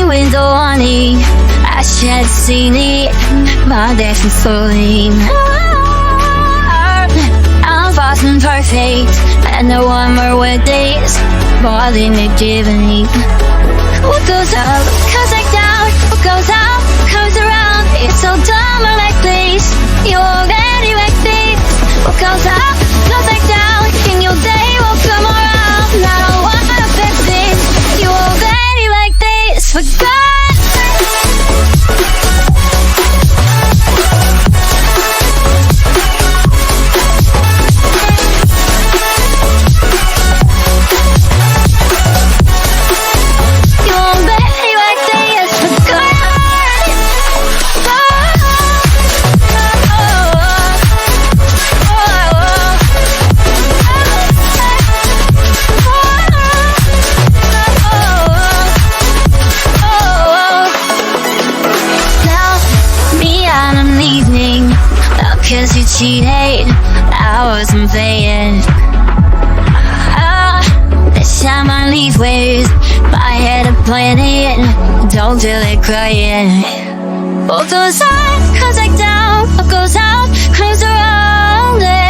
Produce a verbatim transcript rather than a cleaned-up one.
window honey, I shed seen it, my dash is falling. I'm fast and perfect, and no one more with days, more than a given. What goes up, comes back down, what goes out, comes around. It's so dumb or like this, you already like this. What goes up, comes back down, and your day will come around. I don't wanna fix this, you already like this. Forgot. Cause you cheated, I wasn't playing. Ah, this time I leave with my head a planet. Don't feel it crying. What goes on, comes back down. What goes out, comes around.